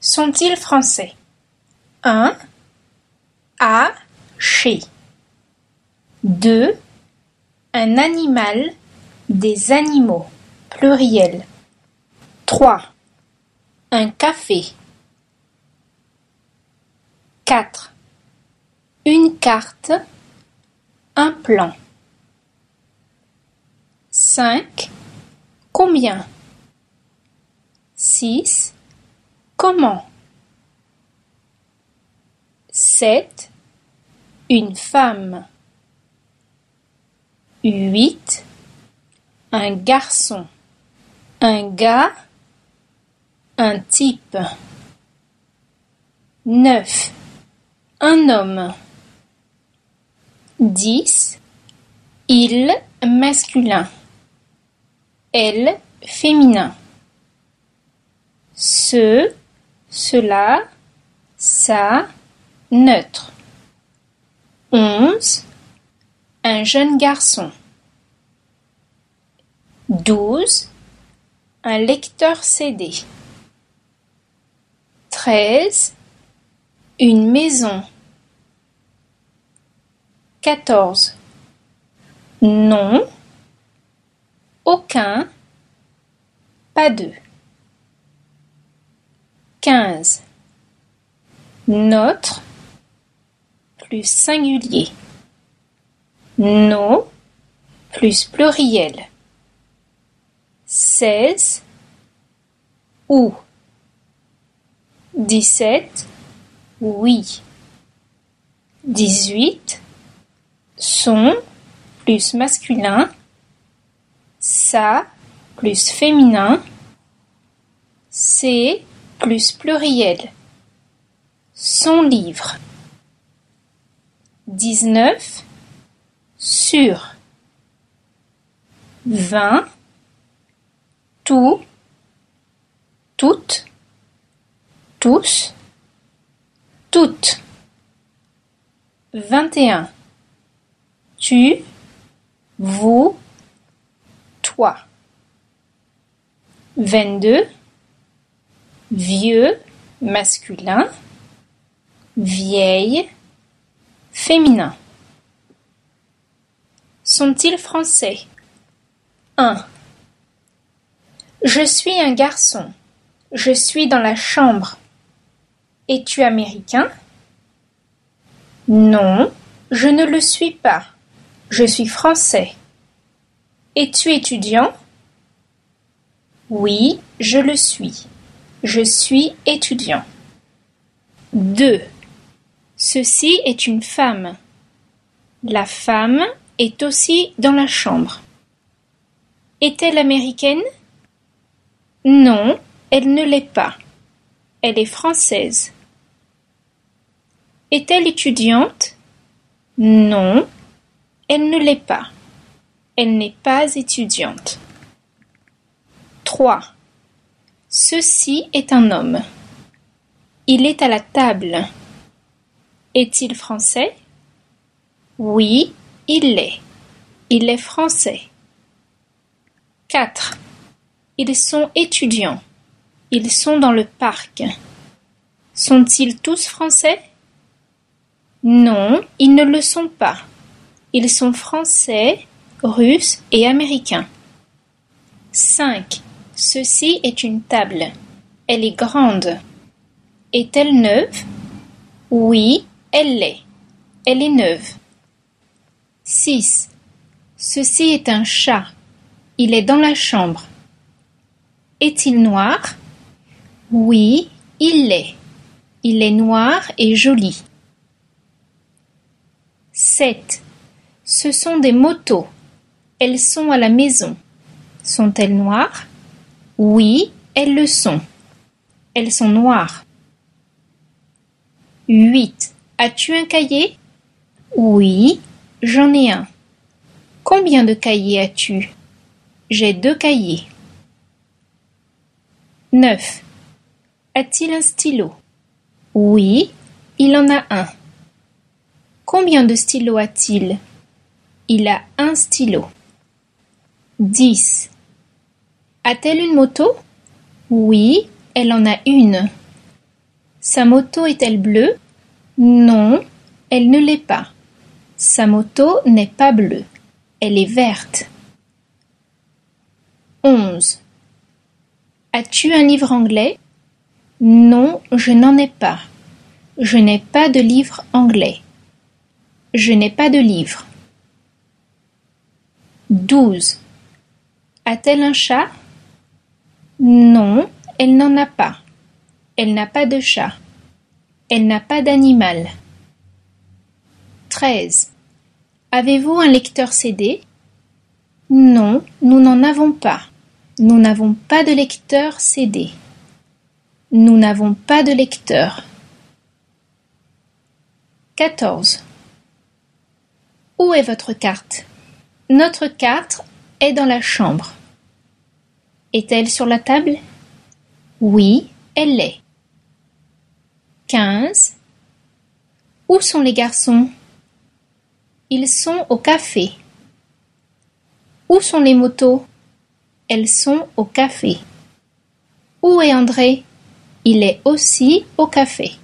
Sont-ils français? 1. Haché. 2. Un animal, des animaux, pluriel. 3. Un café. 4. Une carte, un plan. 5. Combien? 6. Comment? 7. Une femme. 8. Un garçon. Un gars. Un type. 9. Un homme. 10. Il masculin. Elle féminin. Ce, cela, ça, neutre. 11. Un jeune garçon. 12. Un lecteur CD. 13. Une maison. 14. Non. Aucun. Pas de. 15. Notre plus singulier. Nos plus pluriel. 16. Où. 17. Oui. 18. Son plus masculin. Ça plus féminin. C'est plus pluriel. Son livre. 19. Sur. 20. Tout. Toutes. Tous. Toutes. 21. Tu. Vous. Toi. 22. Vieux, masculin. Vieille, féminin. Sont-ils français? 1. Je suis un garçon. Je suis dans la chambre. Es-tu américain? Non, je ne le suis pas. Je suis français. Es-tu étudiant? Oui, je le suis. Je suis étudiant. 2. Ceci est une femme. La femme est aussi dans la chambre. Est-elle américaine? Non, elle ne l'est pas. Elle est française. Est-elle étudiante? Non, elle ne l'est pas. Elle n'est pas étudiante. 3. Ceci est un homme. Il est à la table. Est-il français? Oui, il l'est. Il est français. 4. Ils sont étudiants. Ils sont dans le parc. Sont-ils tous français? Non, ils ne le sont pas. Ils sont français, russes et américains. 5. Ceci est une table. Elle est grande. Est-elle neuve? Oui, elle l'est. Elle est neuve. 6. Ceci est un chat. Il est dans la chambre. Est-il noir? Oui, il l'est. Il est noir et joli. 7. Ce sont des motos. Elles sont à la maison. Sont-elles noires? Oui, elles le sont. Elles sont noires. 8. As-tu un cahier? Oui, j'en ai un. Combien de cahiers as-tu? J'ai 2 cahiers. 9. A-t-il un stylo? Oui, il en a un. Combien de stylos a-t-il? Il a un stylo. 10. A-t-elle une moto? Oui, elle en a une. Sa moto est-elle bleue? Non, elle ne l'est pas. Sa moto n'est pas bleue. Elle est verte. 11. As-tu un livre anglais? Non, je n'en ai pas. Je n'ai pas de livre anglais. Je n'ai pas de livre. 12. A-t-elle un chat? Non, elle n'en a pas. Elle n'a pas de chat. Elle n'a pas d'animal. 13. Avez-vous un lecteur CD? Non, nous n'en avons pas. Nous n'avons pas de lecteur CD. Nous n'avons pas de lecteur. 14. Où est votre carte? Notre carte est dans la chambre. Est-elle sur la table? Oui, elle l'est. 15. Où sont les garçons? Ils sont au café. Où sont les motos? Elles sont au café. Où est André? Il est aussi au café.